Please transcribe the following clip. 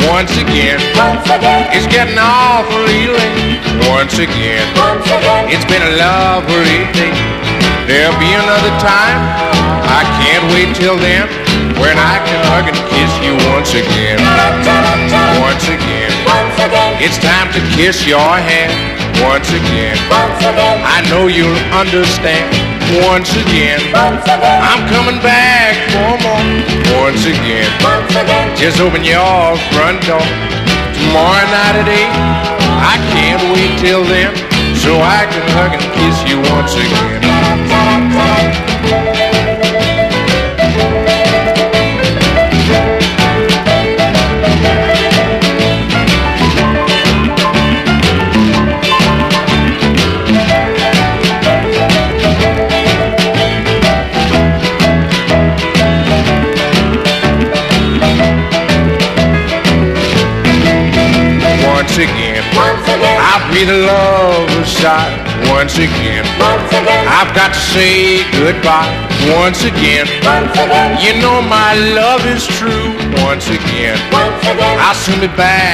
Once again, once again, it's getting awfully late. Once again, it's been a lovely day. There'll be another time, I can't wait till then, when I can hug and kiss you once again. Once again, it's time to kiss your hand. Once again, I know you'll understand. Once again, I'm coming back for more. Once again, just open your front door. Tomorrow night at 8, I can't wait till then, so I can hug and kiss you once again. Once again, I'll breathe a love sigh. Once again, I've got to say goodbye. Once again, you know my love is true. Once again, I'll soon be back